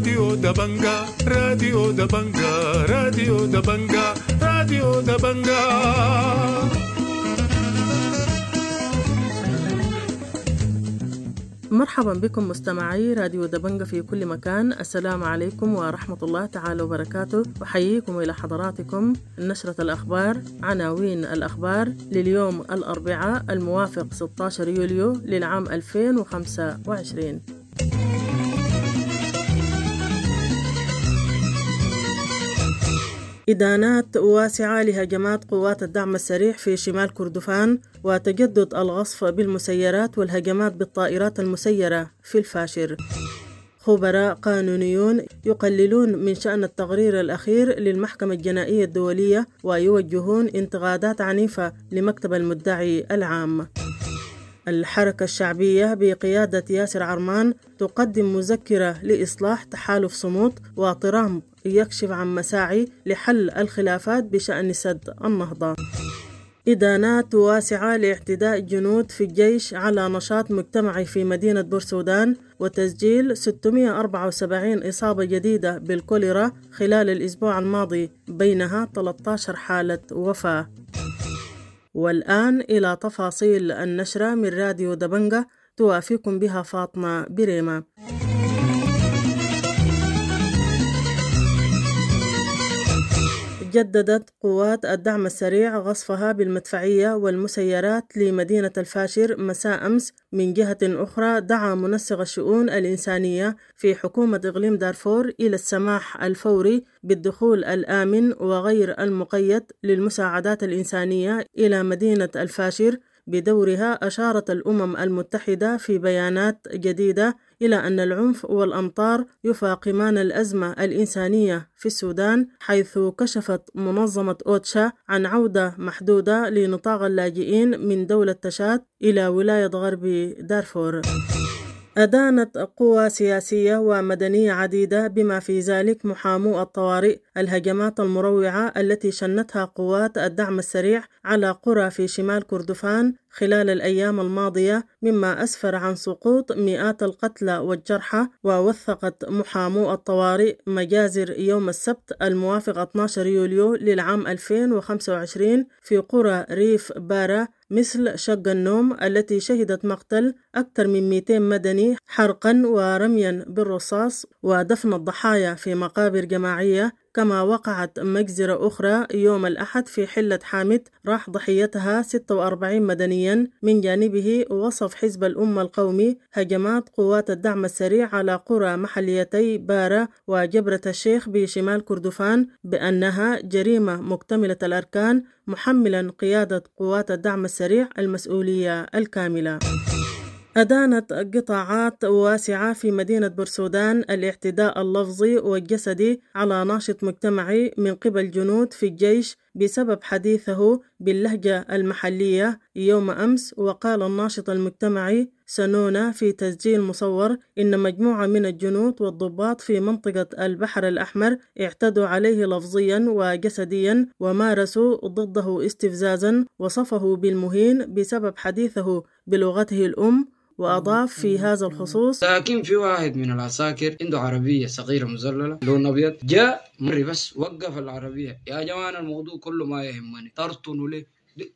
راديو دبنجا راديو دبنجا راديو دبنجا راديو دبنجا. مرحبا بكم مستمعي راديو دبنجا في كل مكان. السلام عليكم ورحمة الله تعالى وبركاته. أحييكم إلى حضراتكم نشرة الأخبار. عناوين الأخبار لليوم الأربعاء الموافق 16 يوليو للعام 2025. إدانات واسعة لهجمات قوات الدعم السريع في شمال كردفان، وتجدد الغصف بالمسيرات والهجمات بالطائرات المسيرة في الفاشر. خبراء قانونيون يقللون من شأن التقرير الأخير للمحكمة الجنائية الدولية ويوجهون انتقادات عنيفة لمكتب المدعي العام. الحركة الشعبية بقيادة ياسر عرمان تقدم مذكرة لإصلاح تحالف صمود، وترامب يكشف عن مساعي لحل الخلافات بشأن سد النهضة. إدانات واسعة لاعتداء الجنود في الجيش على نشاط مجتمعي في مدينة بورسودان، وتسجيل 674 إصابة جديدة بالكوليرا خلال الأسبوع الماضي، بينها 13 حالة وفاة. والآن إلى تفاصيل النشرة من راديو دبنجا، توافيكم بها فاطمة بريمة. جددت قوات الدعم السريع غصفها بالمدفعية والمسيرات لمدينة الفاشر مساء أمس. من جهة أخرى، دعا منسق الشؤون الإنسانية في حكومة إقليم دارفور إلى السماح الفوري بالدخول الآمن وغير المقيد للمساعدات الإنسانية إلى مدينة الفاشر. بدورها أشارت الأمم المتحدة في بيانات جديدة إلى أن العنف والأمطار يفاقمان الأزمة الإنسانية في السودان، حيث كشفت منظمة أوتشا عن عودة محدودة لنطاق اللاجئين من دولة تشاد إلى ولاية غرب دارفور. أدانت قوى سياسية ومدنية عديدة بما في ذلك محامو الطوارئ الهجمات المروعة التي شنتها قوات الدعم السريع على قرى في شمال كردفان خلال الأيام الماضية، مما أسفر عن سقوط مئات القتلى والجرحى. ووثقت محامو الطوارئ مجازر يوم السبت الموافق 12 يوليو للعام 2025 في قرى ريف بارا مثل شق النوم التي شهدت مقتل أكثر من 200 مدني، حرقا ورميا بالرصاص، ودفن الضحايا في مقابر جماعية. كما وقعت مجزرة أخرى يوم الأحد في حلة حامد راح ضحيتها 46 مدنيا. من جانبه وصف حزب الأمة القومي هجمات قوات الدعم السريع على قرى محليتي بارا وجبرة الشيخ بشمال كردفان بأنها جريمة مكتملة الأركان، محملا قيادة قوات الدعم السريع المسؤولية الكاملة. أدانت قطاعات واسعة في مدينة بورسودان الاعتداء اللفظي والجسدي على ناشط مجتمعي من قبل جنود في الجيش بسبب حديثه باللهجة المحلية يوم أمس. وقال الناشط المجتمعي سنونا في تسجيل مصور إن مجموعة من الجنود والضباط في منطقة البحر الأحمر اعتدوا عليه لفظيا وجسديا ومارسوا ضده استفزازا، وصفه بالمهين بسبب حديثه بلغته الأم. وأضاف في هذا الخصوص: لكن في واحد من العساكر عنده عربية صغيرة مزللة لون أبيض، جاء مري بس وقف العربية، يا جماعة الموضوع كله ما يهمني، ترتنوا ليه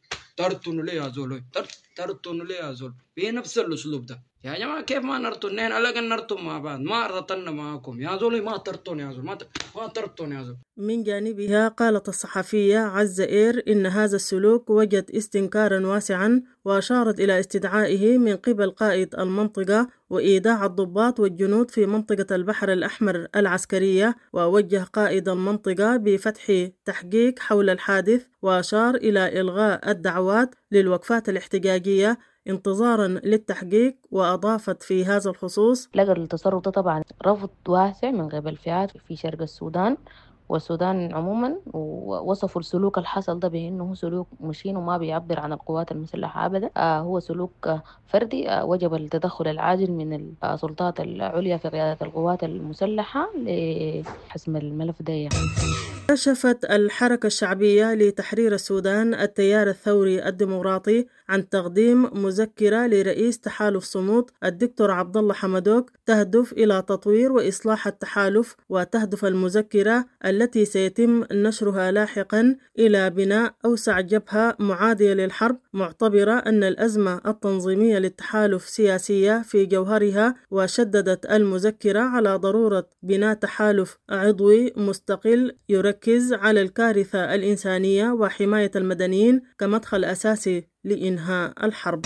يا زول، ترتنوا ليه يا زول، بنفس الأسلوب ده. يا جماعة كيف ما نرتن؟ نحن ألاقي نرتن مع بعض، ما رتنا معكم يا زول، ما ترتن يا زول، ما ترتن يا زول. من جانبها قالت الصحفية عزة إير إن هذا السلوك وجد استنكارا واسعا، وأشارت إلى استدعائه من قبل قائد المنطقة وإيداع الضباط والجنود في منطقة البحر الأحمر العسكرية. ووجه قائد المنطقة بفتح تحقيق حول الحادث، وأشار إلى إلغاء الدعوات للوقفات الاحتجاجية انتظارا للتحقيق. وأضافت في هذا الخصوص: لقى التصرف ده طبعا رفض واسع من قبل فئات في شرق السودان والسودان عموما، ووصفوا السلوك الحصل ده بأنه سلوك مشين وما بيعبر عن القوات المسلحة أبدا. هو سلوك فردي، وجب التدخل العاجل من السلطات العليا في قيادة القوات المسلحة لحسم الملف ده. كشفت الحركة الشعبية لتحرير السودان التيار الثوري الديمقراطي عن تقديم مذكرة لرئيس تحالف صمود الدكتور عبد الله حمدوك تهدف إلى تطوير وإصلاح التحالف، وتهدف المذكرة التي سيتم نشرها لاحقا إلى بناء أوسع جبهة معادية للحرب، معتبرة أن الأزمة التنظيمية للتحالف سياسية في جوهرها، وشددت المذكرة على ضرورة بناء تحالف عضوي مستقل يركز على الكارثة الإنسانية وحماية المدنيين كمدخل أساسي لإنهاء الحرب.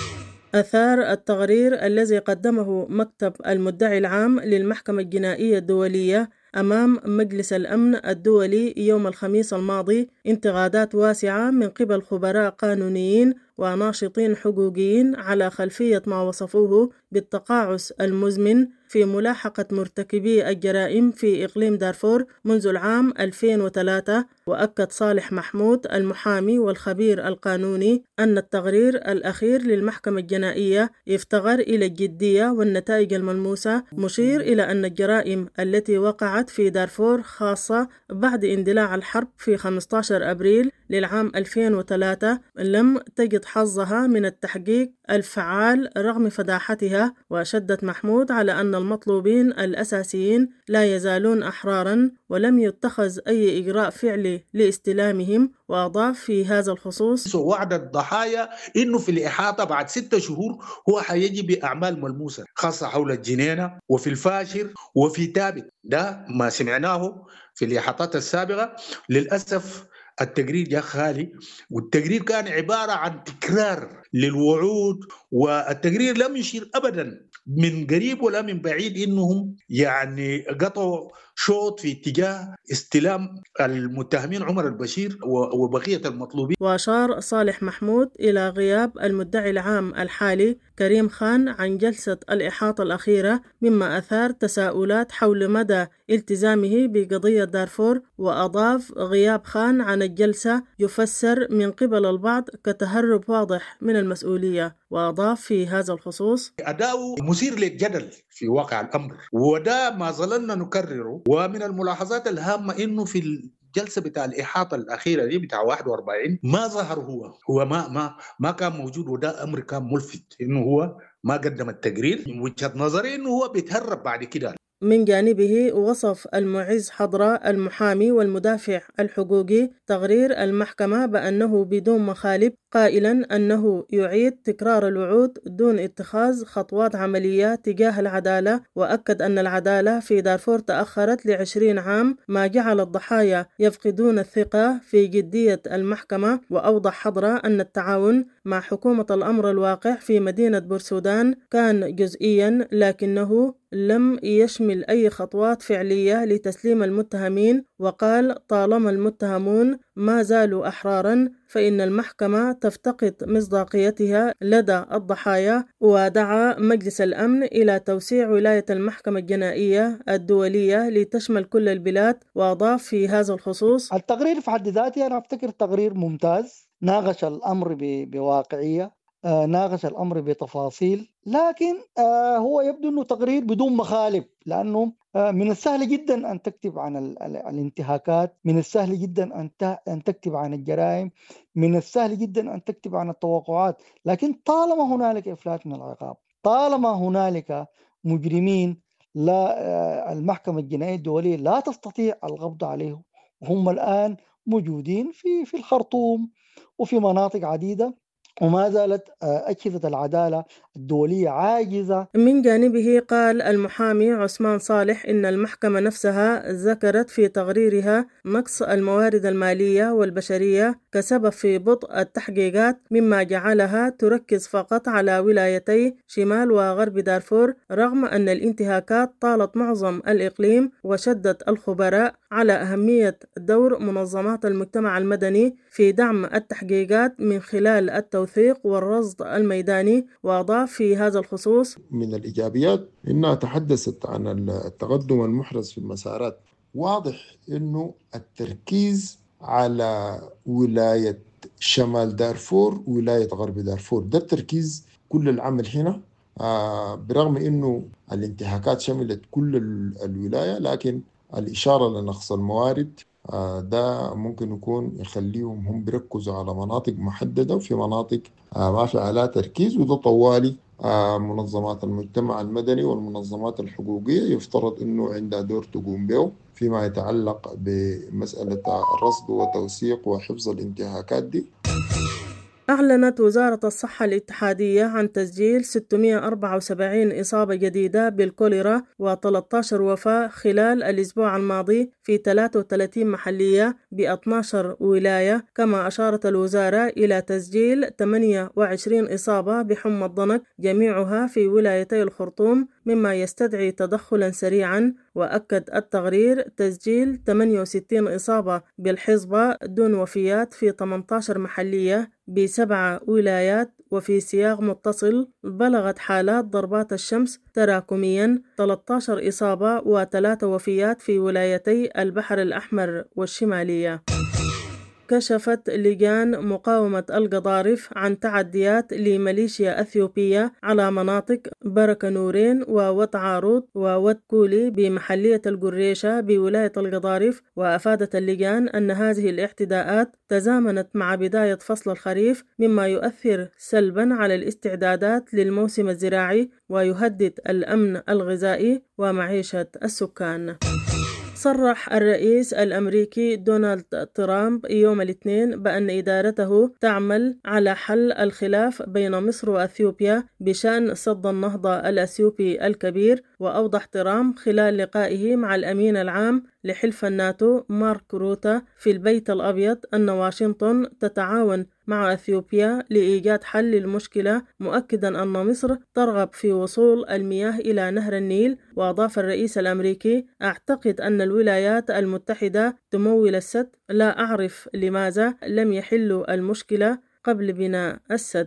أثار التقرير الذي قدمه مكتب المدعي العام للمحكمة الجنائية الدولية أمام مجلس الأمن الدولي يوم الخميس الماضي انتقادات واسعة من قبل خبراء قانونيين وناشطين حقوقيين على خلفية ما وصفوه بالتقاعس المزمن في ملاحقة مرتكبي الجرائم في إقليم دارفور منذ العام 2003. وأكد صالح محمود المحامي والخبير القانوني أن التقرير الأخير للمحكمة الجنائية يفتقر إلى الجدية والنتائج الملموسة، مشير إلى أن الجرائم التي وقعت في دارفور خاصة بعد اندلاع الحرب في 15 أبريل للعام 2003 لم تجد حظها من التحقيق الفعال رغم فداحتها. وشدد محمود على أن المطلوبين الأساسيين لا يزالون أحرارا ولم يتخذ أي إجراء فعلي لاستلامهم، وأضاف في هذا الخصوص: وعد الضحايا إنه في الإحاطة بعد 6 شهور هو حيجي بأعمال ملموسة خاصة حول الجنينة وفي الفاشر وفي تابت. ده ما سمعناه في الإحاطات السابقة. للأسف التقرير جاء خالي، والتقرير كان عبارة عن تكرار للوعود، والتقرير لم يشير أبدا من قريب ولا من بعيد إنهم يعني قطعوا شوط في اتجاه استلام المتهمين عمر البشير وبقية المطلوبين. وأشار صالح محمود إلى غياب المدعي العام الحالي كريم خان عن جلسة الإحاطة الأخيرة، مما أثار تساؤلات حول مدى التزامه بقضية دارفور. وأضاف: غياب خان عن الجلسة يفسر من قبل البعض كتهرب واضح من المسؤولية. وأضاف في هذا الخصوص: أداؤه مثير للجدل في واقع الأمر، وده ما ظللنا نكرره. ومن الملاحظات الهامة إنه في الجلسة بتاع الإحاطة الأخيرة دي بتاع 41 ما ظهر هو ما كان موجود، وده أمر كان ملفت إنه هو ما قدم التقرير. من وجهة نظري إنه هو بيتهرب بعد كده. من جانبه وصف المعز حضراء المحامي والمدافع الحقوقي تقرير المحكمة بأنه بدون مخالب، قائلا أنه يعيد تكرار الوعود دون اتخاذ خطوات عملية تجاه العدالة. وأكد أن العدالة في دارفور تأخرت ل20 عام، ما جعل الضحايا يفقدون الثقة في جدية المحكمة. وأوضح حضراء أن التعاون مع حكومة الأمر الواقع في مدينة بورسودان كان جزئيا، لكنه لم يشمل أي خطوات فعلية لتسليم المتهمين. وقال: طالما المتهمون ما زالوا أحرارا فإن المحكمة تفتقد مصداقيتها لدى الضحايا. ودعا مجلس الأمن إلى توسيع ولاية المحكمة الجنائية الدولية لتشمل كل البلاد. وأضاف في هذا الخصوص: التقرير في حد ذاته أنا أفتكر تقرير ممتاز، ناقش الأمر بواقعية، ناقش الأمر بتفاصيل، لكن هو يبدو أنه تقرير بدون مخالب، لأنه من السهل جدا أن تكتب عن الانتهاكات، من السهل جدا أن تكتب عن الجرائم، من السهل جدا أن تكتب عن التوقعات، لكن طالما هنالك إفلات من العقاب، طالما هنالك مجرمين لا المحكمة الجنائية الدولية لا تستطيع القبض عليهم، وهم الآن موجودين في الخرطوم وفي مناطق عديدة، وما زالت أجهزة العدالة الدولية عاجزة. من جانبه قال المحامي عثمان صالح إن المحكمة نفسها ذكرت في تقريرها نقص الموارد المالية والبشرية كسبب في بطء التحقيقات، مما جعلها تركز فقط على ولايتي شمال وغرب دارفور، رغم أن الانتهاكات طالت معظم الإقليم. وشدد الخبراء على أهمية دور منظمات المجتمع المدني في دعم التحقيقات من خلال التوثيق والرصد الميداني. وأضاف في هذا الخصوص: من الإيجابيات إنها تحدثت عن التقدم المحرز في المسارات. واضح إنه التركيز على ولاية شمال دارفور وولاية غرب دارفور، ده التركيز كل العمل هنا، برغم إنه الانتهاكات شملت كل الولاية، لكن الإشارة لنقص الموارد ده ممكن يكون يخليهم هم بيركزوا على مناطق محددة وفي مناطق ما في عليها تركيز، وده طوالي منظمات المجتمع المدني والمنظمات الحقوقية يفترض أنه عندها دور تقوم به فيما يتعلق بمسألة الرصد وتوثيق وحفظ الانتهاكات دي. أعلنت وزارة الصحة الاتحادية عن تسجيل 674 إصابة جديدة بالكوليرا و13 وفاة خلال الأسبوع الماضي في 33 محلية ب12 ولاية. كما أشارت الوزارة إلى تسجيل 28 إصابة بحمى الضنك جميعها في ولايتي الخرطوم، مما يستدعي تدخلا سريعا. وأكد التقرير تسجيل 68 إصابة بالحصبة دون وفيات في 18 محلية ب7 ولايات. وفي سياق متصل بلغت حالات ضربات الشمس تراكميا 13 إصابة و3 وفيات في ولايتي البحر الأحمر والشمالية. كشفت لجان مقاومة القضارف عن تعديات لميليشيا أثيوبية على مناطق بركة نورين وود عاروت وود كولي بمحلية القريشة بولاية القضارف. وأفادت اللجان أن هذه الاعتداءات تزامنت مع بداية فصل الخريف، مما يؤثر سلبا على الاستعدادات للموسم الزراعي ويهدد الأمن الغذائي ومعيشة السكان. صرح الرئيس الأمريكي دونالد ترامب يوم الاثنين بأن إدارته تعمل على حل الخلاف بين مصر وأثيوبيا بشأن سد النهضة الأثيوبي الكبير. وأوضح ترامب خلال لقائه مع الأمين العام لحلف الناتو مارك روتا في البيت الأبيض أن واشنطن تتعاون مع أثيوبيا لإيجاد حل للمشكلة، مؤكدا أن مصر ترغب في وصول المياه إلى نهر النيل. وأضاف الرئيس الأمريكي: أعتقد أن الولايات المتحدة تمول السد، لا أعرف لماذا لم يحلوا المشكلة قبل بناء السد.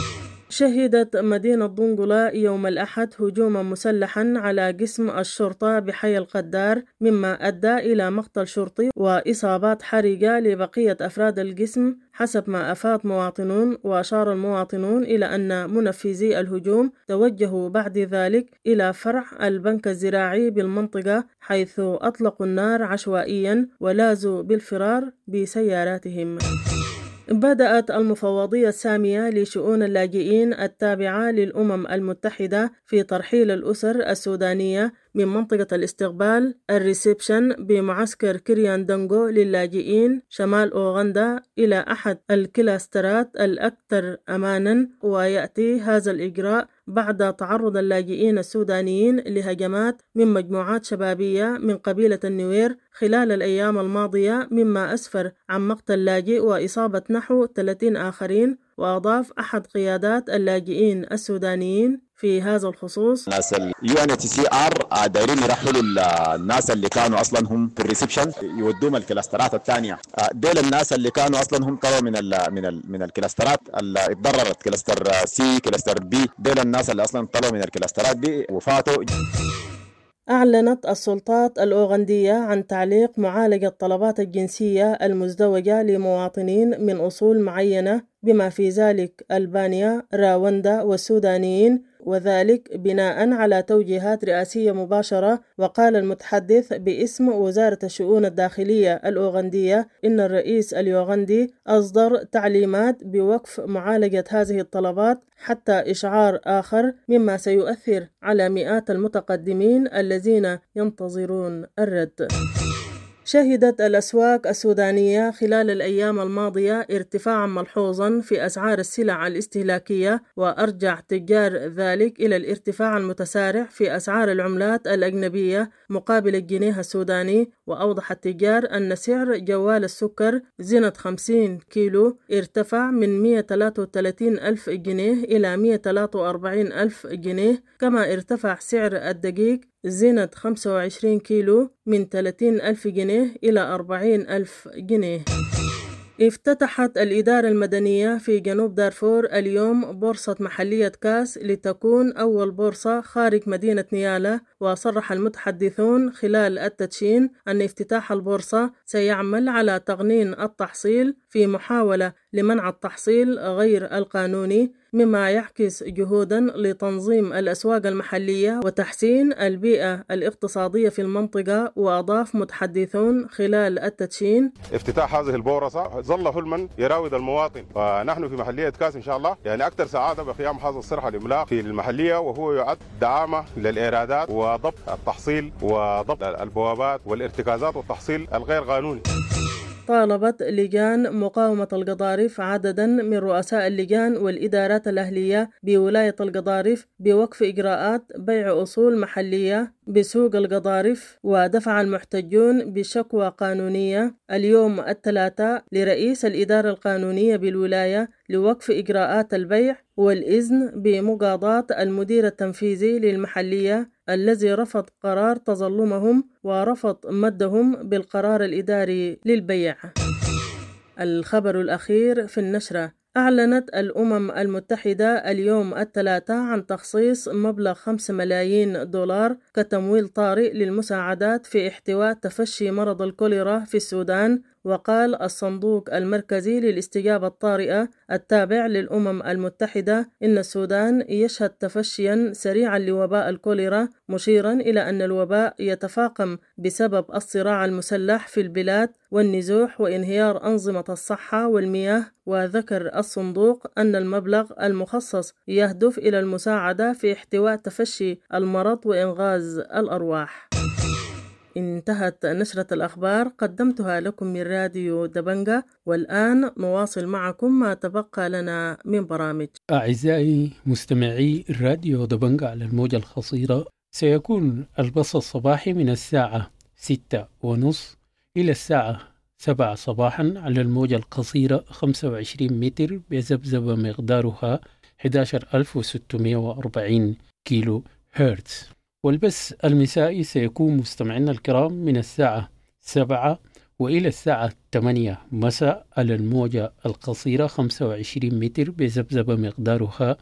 شهدت مدينة دنقلة يوم الأحد هجوما مسلحا على قسم الشرطة بحي القدار، مما أدى إلى مقتل شرطي وإصابات حرجة لبقية أفراد القسم حسب ما أفاد مواطنون. وأشار المواطنون إلى أن منفذي الهجوم توجهوا بعد ذلك إلى فرع البنك الزراعي بالمنطقة، حيث أطلقوا النار عشوائيا ولازوا بالفرار بسياراتهم. بدأت المفوضية السامية لشؤون اللاجئين التابعة للأمم المتحدة في ترحيل الأسر السودانية من منطقة الاستقبال الريسبشن بمعسكر كريان دنغو للاجئين شمال أوغندا إلى أحد الكلاسترات الأكثر أمانا. ويأتي هذا الإجراء بعد تعرض اللاجئين السودانيين لهجمات من مجموعات شبابية من قبيلة النوير خلال الأيام الماضية، مما أسفر عن مقتل لاجئ وإصابة نحو 30 آخرين. وأضاف أحد قيادات اللاجئين السودانيين في هذا الخصوص: ناس UNHCR دايرين يرحلوا الناس اللي كانوا اصلا هم في الريسبشن يودوهم الكلاسترات الثانيه. ديل الناس اللي كانوا اصلا هم طلعوا من الكلاسترات اللي اتضررت، كلاستر سي كلاستر بي، ديل الناس اللي اصلا طلعوا من الكلاسترات دي وفاتوا. أعلنت السلطات الأوغندية عن تعليق معالجة طلبات الجنسية المزدوجة لمواطنين من أصول معينة بما في ذلك ألبانيا، راوندا والسودانيين، وذلك بناء على توجيهات رئاسية مباشرة. وقال المتحدث باسم وزارة الشؤون الداخلية الأوغندية إن الرئيس اليوغندي أصدر تعليمات بوقف معالجة هذه الطلبات حتى إشعار آخر، مما سيؤثر على مئات المتقدمين الذين ينتظرون الرد. شهدت الأسواق السودانية خلال الأيام الماضية ارتفاعا ملحوظا في أسعار السلع الاستهلاكية، وأرجع تجار ذلك إلى الارتفاع المتسارع في أسعار العملات الأجنبية مقابل الجنيه السوداني. وأوضح التجار أن سعر جوال السكر زنة 50 كيلو ارتفع من 133 ألف جنيه إلى 143 ألف جنيه، كما ارتفع سعر الدقيق زينة 25 كيلو من 30 ألف جنيه إلى 40 ألف جنيه. افتتحت الإدارة المدنية في جنوب دارفور اليوم بورصة محلية كاس لتكون أول بورصة خارج مدينة نيالا. وصرح المتحدثون خلال التدشين أن افتتاح البورصة سيعمل على تقنين التحصيل في محاولة لمنع التحصيل غير القانوني، مما يعكس جهوداً لتنظيم الأسواق المحلية وتحسين البيئة الاقتصادية في المنطقة. وأضاف متحدثون خلال التدشين: افتتاح هذه البورصة ظل حلما يراود المواطن، ونحن في محلية كاس إن شاء الله يعني أكثر سعادة بقيام هذا الصرح الإملاق في المحلية، وهو يعد دعامة للإيرادات وضبط التحصيل وضبط البوابات والارتكازات والتحصيل الغير قانوني. طالبت لجان مقاومة القضارف عددا من رؤساء اللجان والإدارات الأهلية بولاية القضارف بوقف إجراءات بيع أصول محلية بسوق القضارف، ودفع المحتجون بشكوى قانونية اليوم الثلاثاء لرئيس الإدارة القانونية بالولاية لوقف إجراءات البيع والإذن بمقاضاة المدير التنفيذي للمحلية الذي رفض قرار تظلمهم ورفض مدهم بالقرار الإداري للبيع. الخبر الأخير في النشرة: أعلنت الأمم المتحدة اليوم الثلاثاء عن تخصيص مبلغ 5 ملايين دولار كتمويل طارئ للمساعدات في احتواء تفشي مرض الكوليرا في السودان. وقال الصندوق المركزي للاستجابة الطارئة التابع للأمم المتحدة إن السودان يشهد تفشيا سريعا لوباء الكوليرا، مشيرا إلى أن الوباء يتفاقم بسبب الصراع المسلح في البلاد والنزوح وانهيار أنظمة الصحة والمياه. وذكر الصندوق أن المبلغ المخصص يهدف إلى المساعدة في احتواء تفشي المرض وإنقاذ الأرواح. انتهت نشرة الأخبار، قدمتها لكم من راديو دبنجة، والآن نواصل معكم ما تبقى لنا من برامج. أعزائي مستمعي راديو دبنجة على الموجة القصيرة، سيكون البث الصباحي من الساعة 6:30 إلى الساعة 7 صباحا على الموجة القصيرة 25 متر بذبذبة مقدارها 11640 كيلو هرتز. والبث المسائي سيكون مستمعينا الكرام من الساعة 7 وإلى الساعة 8 مساء على الموجة القصيرة 25 متر بذبذبة مقدارها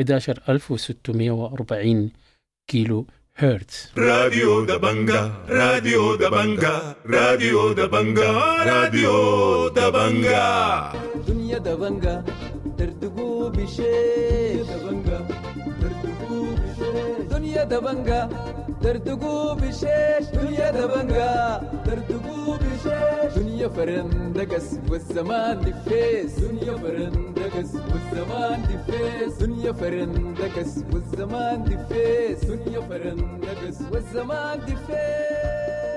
11640 كيلو هرتز. راديو دبنجة راديو دبنجة راديو دبنجة راديو دبنجة دنيا دبنجة ترتقو بشيء دبنجة ترتقو بشيء دنيا دبنجة ترتقو بشيش دنيا دبنجة ترتقو بشيش دنيا فرندقس والزمان دفيس دنيا فرندقس والزمان دفيس دنيا فرندقس والزمان دفيس دنيا فرندقس والزمان دفيس.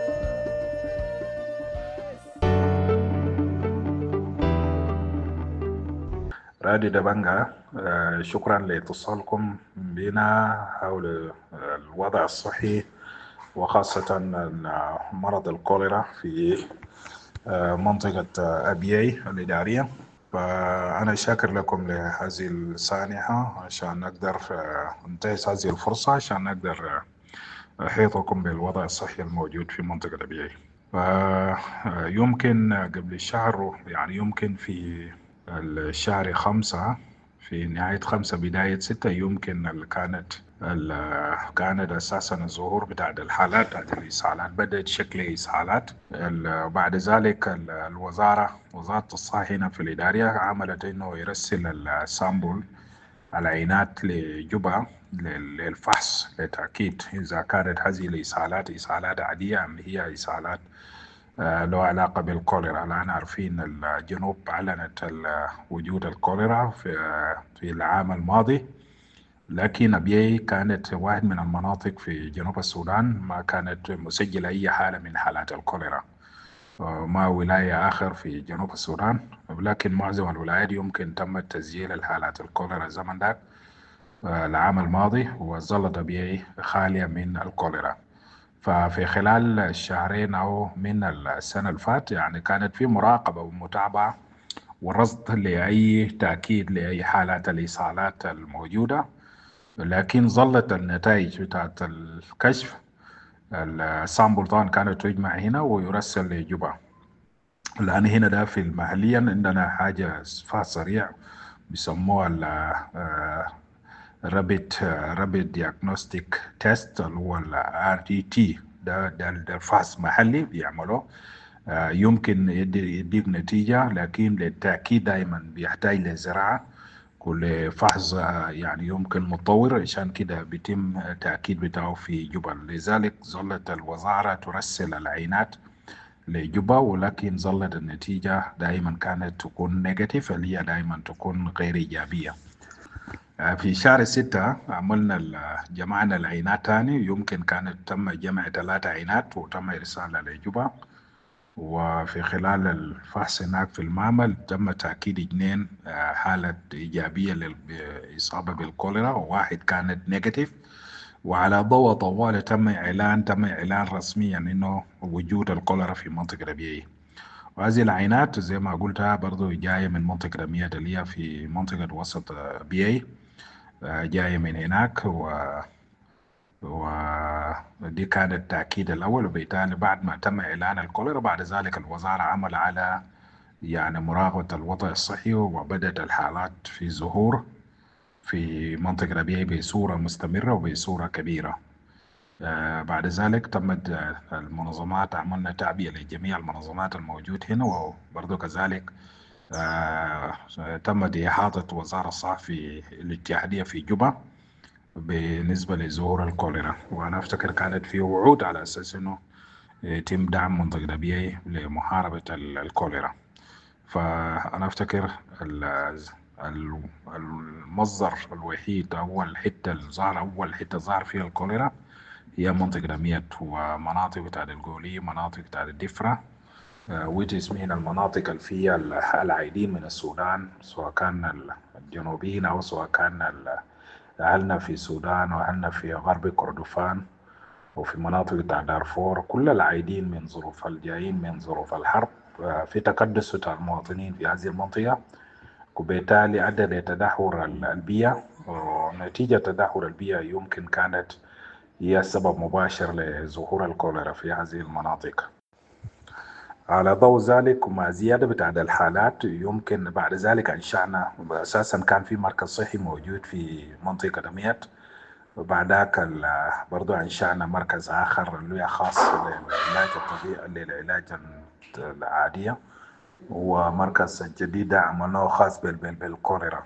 راديو دبنجة، شكرا لاتصالكم بنا حول الوضع الصحي وخاصة مرض الكوليرا في منطقة أبيعي الإدارية. فأنا شاكر لكم لهذه السانحة عشان نقدر ننتهز هذه الفرصة عشان نقدر أحيطكم بالوضع الصحي الموجود في منطقة أبيعي. يمكن قبل الشهر، يعني يمكن في الشهر 5 في نهاية 5 بداية 6 يمكن كانت أساسا الظهور بتاع الحالات بتاعت الإسهالات بدأت شكل إسهالات. بعد ذلك وزارة الصحة هنا في الإدارية عملت إنه يرسل السامبل العينات لجوبا للفحص لتأكيد إذا كانت هذه الإسهالات إسهالات عادية أم هي إسهالات له علاقة بالكوليرا. الآن عارفين الجنوب أعلنت وجود الكوليرا في العام الماضي، لكن أبيعي كانت واحد من المناطق في جنوب السودان ما كانت مسجلة أي حالة من حالات الكوليرا، ما ولاية آخر في جنوب السودان، لكن معظم الولايات يمكن تم تسجيل الحالات الكوليرا الزمن ده العام الماضي، وظلت أبيعي خالية من الكوليرا. ففي خلال الشهرين أو من السنة الفات يعني كانت في مراقبة ومتابعة ورصد لأي تأكيد لأي حالات الإسهالات الموجودة، لكن ظلت النتائج بتاعت الكشف السامبل طبعا كانت تجمع هنا ويرسل لجوبا. الآن هنا ده في المحليا عندنا حاجة فحص سريع بيسموها Rapid Diagnostic Test اللي هو RDT. ده فحص محلي بيعملوه يمكن يديك نتيجة، لكن للتأكيد دائما بيحتاج لزراعة كل فحص يعني يمكن متطور، عشان كده بيتم التأكيد بتاعه في جوبا. لذلك ظلت الوزارة ترسل العينات لجوبا، ولكن ظلت النتيجة دائما كانت تكون نيجاتيف، اللي هي دائما تكون غير إيجابية. في شهر 6 جمعنا العينات تاني، يمكن كانت تم جمع 3 عينات وتم إرسالها لجوبا، وفي خلال الفحص هناك في المعمل تم تأكيد 2 حالة إيجابية للإصابة بالكوليرا، وواحد كانت نيجاتيف. وعلى ضوء طوال تم إعلان رسميا إنه وجود الكوليرا في منطقة ربيعي. وهذه العينات زي ما قلتها برضو جاية من منطقة رمية اللي هي في منطقة وسط بيي، جاية من هناك، ودي كان التأكيد الأول. وبالتالي بعد ما تم إعلان الكوليرا، بعد ذلك الوزارة عمل على يعني مراقبة الوضع الصحي، وبدأت الحالات في ظهور في منطقة ربيعي بصورة مستمرة وبصورة كبيرة. بعد ذلك تمت المنظمات، عملنا تعبئة لجميع المنظمات الموجود هنا، وبرضو كذلك تمت إحاطة وزارة الصحة في الاتحادية في جوبا بالنسبة لظهور الكوليرا. وأنا أفتكر كانت في وعود على أساس أنه يتم دعم منطقة ربيعي لمحاربة الكوليرا. فأنا أفتكر المصدر الوحيد أول حتة ظهر فيها الكوليرا هي منطقة رمية، ومناطق بتاع القولي، مناطق بتاع الدفرة، which من المناطق اللي فيها العايدين من السودان، سواء كان الجنوبيين أو سواء كان أهلنا في السودان وأهلنا في غرب كردفان وفي مناطق بتاع دارفور، كل العايدين من ظروف الجايين من ظروف الحرب في تكدس بتاع المواطنين في هذه المنطقة، وبالتالي أدى لتدهور البيئة. ونتيجة تدهور البيئة يمكن كانت هي سبب مباشر لظهور الكوليرا في هذه المناطق. على ضوء ذلك ومع زيادة بتعداد الحالات، يمكن بعد ذلك أنشأنا، أساسا كان في مركز صحي موجود في منطقة رمية، وبعد ذاك برضو أنشأنا مركز آخر اللي خاص للعلاج الطبيعي للعلاج العادية، ومركز جديد عملناه خاص بالكوليرا،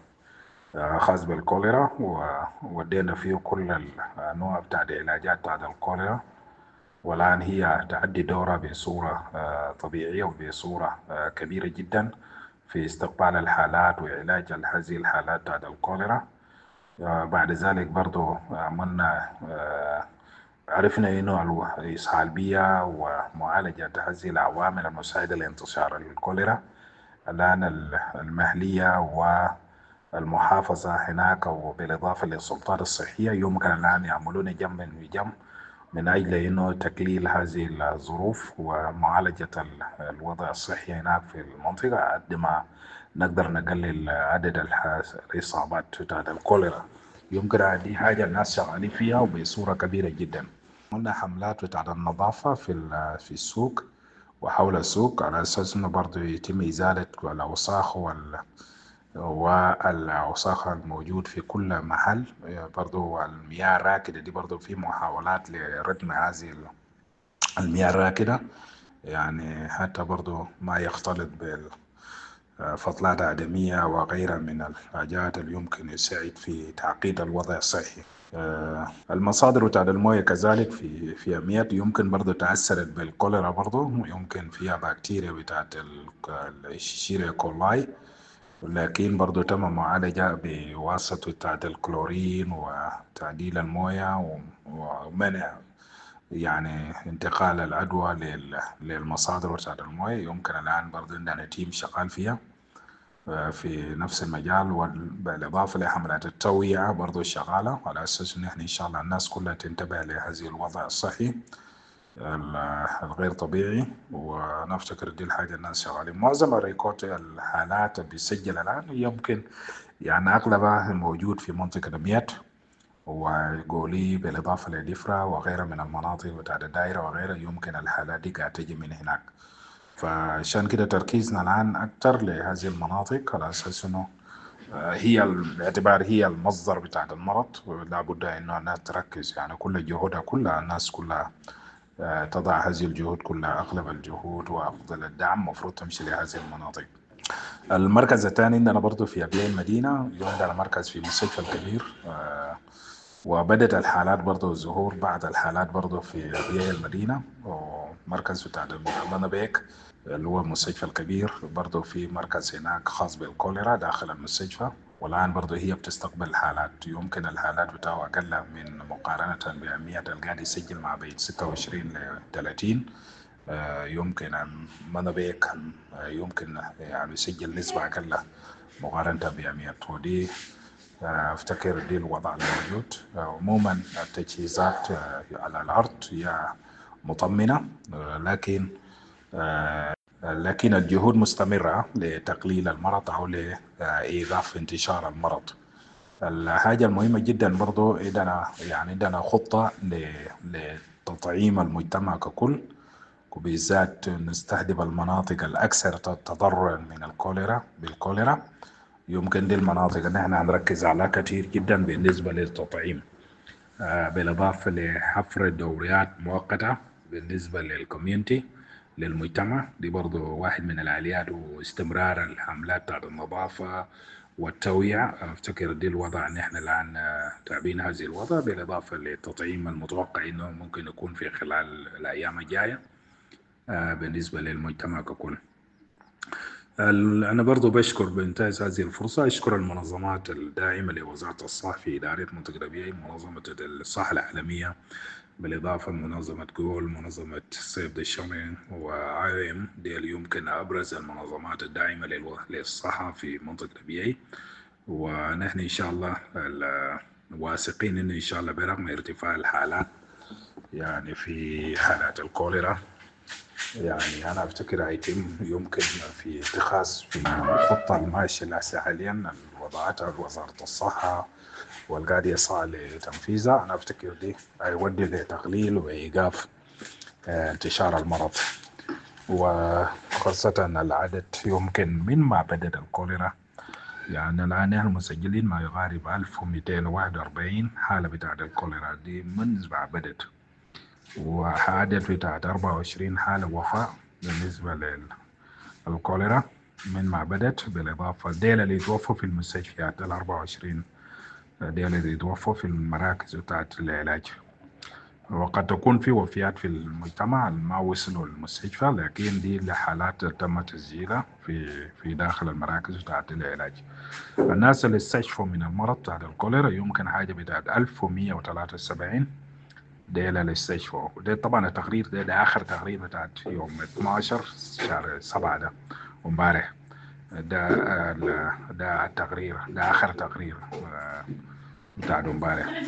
وودينا فيه كل الأنواع بتاع العلاجات بتاع الكوليرا، والآن هي تأدي دورها بصورة طبيعية وبصورة كبيرة جدا في استقبال الحالات وعلاج هذه الحالات بتاع الكوليرا. بعد ذلك برضو عملنا عرفنا إنه إسعاف البيئة ومعالجة هذه العوامل المساعدة لانتشار الكوليرا. الآن المحلية والمحافظة هناك وبالإضافة للسلطات الصحية يمكن الآن يعملون جنب من أجل إنه تقليل هذه الظروف ومعالجة الوضع الصحي هناك في المنطقة، قد ما نقدر نقلل عدد الإصابات بتاع الكوليرا. يمكن دي حاجة الناس شغالين فيها وبصورة كبيرة جدا. عملنا حملات بتاع النظافة في السوق وحول السوق، على أساس إنه برضو يتم إزالة الأوساخ والأوساخ الموجود في كل محل. برضو المياه الراكدة دي برضو في محاولات لردم هذه المياه الراكدة، يعني حتى برضو ما يختلط بالفضلات آدمية وغيرها من الحاجات اللي يمكن يساعد في تعقيد الوضع الصحي. المصادر بتاع الموية كذلك في أميات يمكن برضو تأثرت بالكوليرا، برضو يمكن فيها بكتيريا بتاعت الشيريا كولاي، لكن برضو تم معالجة بواسطة بتاعت الكلورين وتعديل الموية ومنع يعني انتقال العدوى للمصادر بتاعت الموية. يمكن الآن برضو عندنا تيم شغال فيها في نفس المجال، وبالإضافة لحملات التوعية برضو شغالة، على أساس إن إحنا إن شاء الله الناس كلها تنتبه لهذه الوضع الصحي الغير طبيعي. ونفتكر دي الحاجة الناس شغالين. معظم الريكورد الحالات بيسجل الآن يمكن يعني أغلبها موجود في منطقة رميات وقولي بالإضافة لدفرة وغيرها من المناطق بتاع الدائرة وغيرها، يمكن الحالات دي قاعدة تجي من هناك. فعشان كده تركيزنا الآن أكتر لهذه المناطق، على أساس إنه هي باعتبار هي المصدر بتاع المرض، ولا بد إنه الناس تركز، يعني كل جهودها كلها الناس كلها تضع هذه الجهود كلها، أغلب الجهود وأفضل الدعم مفروض تمشي لهذه المناطق. المركز الثاني عندنا برضو في أبيع المدينة، عندنا مركز في مستشفى الكبير، وبدأت الحالات برضو الظهور بعد الحالات برضو في أبيع المدينة، ومركز بتاع منابيك اللي هو المستشفى الكبير برضو في مركز هناك خاص بالكوليرا داخل المستشفى، والآن برضو هي بتستقبل الحالات. يمكن الحالات بتاعه أقل من مقارنة بأهمية القاعد يسجل مع بين 26 ل 30. يمكن منابيك يمكن يعني يسجل نسبة أقل مقارنة بأهمية، ودي أفتكر دي الوضع الموجود. عموما التجهيزات على الأرض هي مطمئنة، لكن الجهود مستمرة لتقليل المرض أو لإيقاف انتشار المرض. الحاجة المهمة جدا برضو عندنا خطة لتطعيم المجتمع ككل، وبالذات نستهدف المناطق الأكثر تضررا من بالكوليرا. يمكن دي المناطق اللي احنا هنركز عليها كتير جدا بالنسبة للتطعيم، بالإضافة لحفر دوريات مؤقتة بالنسبة للكوميونتي للمجتمع. دي برضو واحد من الآليات، واستمرار الحملات بتاعت النظافة والتوعية. أفتكر دي الوضع ان احنا الآن تابعين هذه الوضع، بالإضافة للتطعيم المتوقع انه ممكن يكون في خلال الأيام الجاية بالنسبة للمجتمع ككل. أنا برضو بشكر بانتهاز هذه الفرصة أشكر المنظمات الداعمة لوزارة الصحة في إدارة منطقة أبيع، منظمة الصحة العالمية، بالإضافة لمنظمة جول، منظمة سيف ذا شيلدرن، وIOM. دي يمكن أبرز المنظمات الداعمة للصحة في منطقة أبيع. ونحن إن شاء الله واثقين إن شاء الله برغم ارتفاع الحالات يعني في حالات الكوليرا، يعني أنا أفتكر هيتم يمكن في اتخاذ في الخطة الماشية لهسه حاليا وضعتها وزارة الصحة والقاعد يسعى لتنفيذها. أنا أفتكر دي هيودي لتقليل وإيقاف انتشار المرض، وخاصة العدد يمكن من ما بدأت الكوليرا. يعني الآن نحن مسجلين ما يقارب 1241 حالة بتاعت الكوليرا دي من ما بدأت، وعدد بتاعت 24 حالة وفاة بالنسبة للكوليرا من ما بدأت، بالإضافة ديل اللي يتوفوا في المستشفيات 24 ديل اللي يتوفوا في المراكز بتاعت العلاج. وقد تكون في وفيات في المجتمع ما وصلوا للمستشفى، لكن دي لحالات تم تسجيلها في داخل المراكز بتاعت العلاج. الناس اللي استشفوا من المرض بتاعت الكوليرا يمكن حاجة بتاعت 1173 ديل الاستشفاء. ده طبعا التقرير ده آخر تقرير بتاعت يوم 12 شهر 7 ده امبارح. ده التقرير ده آخر تقرير بتاع امبارح.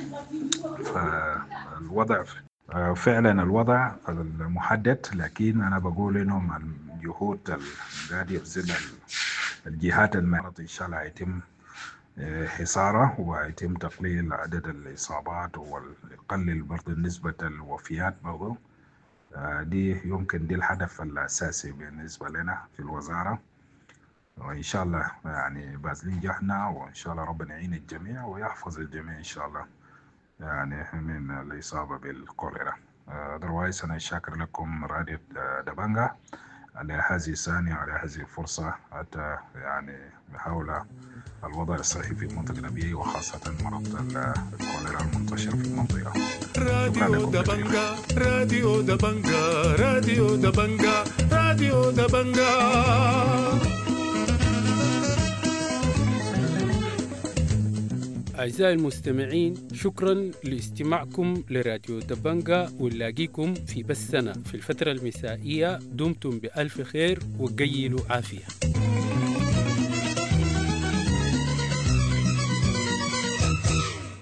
فالوضع فعلا الوضع المحدد، لكن أنا بقول إنهم الجهود القاعد يبذل الجهات المعرض إن شاء الله يتم حصاره ويتم تقليل عدد الإصابات ويقلل برضو نسبة الوفيات برضو. دي يمكن دي الهدف الأساسي بالنسبة لنا في الوزارة، وإن شاء الله يعني باذلين جهدنا، وإن شاء الله ربنا يعين الجميع ويحفظ الجميع إن شاء الله يعني من الإصابة بالكوليرا. otherwise أنا شاكر لكم راديو دبنجا على هذه الثانية وعلى هذه الفرصة حتى يعني بحول الوضع الصحي في المنطقة أبيع، وخاصة مرض الكوليرا المنتشر في المنطقة. راديو دبنجا راديو دبنجا راديو دبنجا راديو دبنجا. أعزائي المستمعين، شكرا لاستماعكم لراديو دبنجا، ونلاقيكم في بثنا في الفترة المسائية. دمتم بألف خير وقيلوا عافية.